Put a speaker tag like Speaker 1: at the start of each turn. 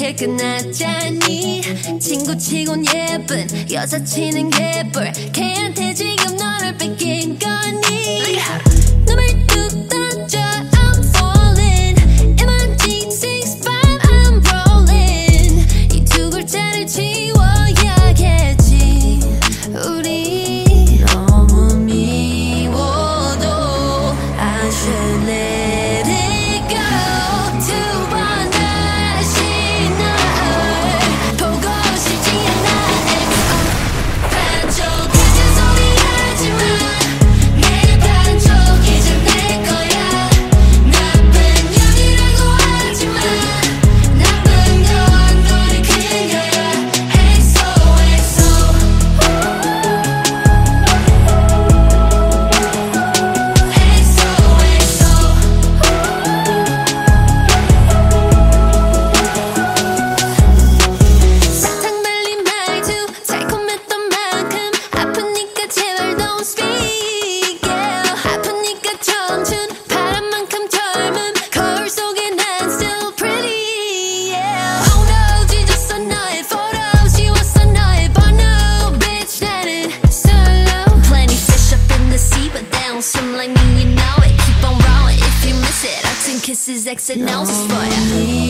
Speaker 1: 이제 끝났잖니. 친구치곤 예쁜 여사친은 개뿔. 걔한테 지금 너를 뺏긴 거니. 눈을 뚝 던져 I'm falling. M-I-G-6-5 I'm rolling. 이 두 글자를 지워야겠지. 우리 너무 미워도 I should let it go. 두 번 다시 널 보고 싶지 않아. XO 반쪽같은 소리 하지마. 내 반쪽 이제 내 거야. 나쁜 년이라고 하지마. 나쁜 건 너를 그려야. XO XO 사탕 발린 말투 달콤했던 만큼 아프니까 제발 don't speak yeah. 아프니까 청춘 바람만큼 젊음 거울 속에 난 still pretty yeah. Oh no 찢었어 너의 photo 지웠어 너의 번호 bitch 나는 solo. Plenty fish up in the sea but they don't swim like me you know it. Keep on rolling if you miss it I think kisses exit noses for ya.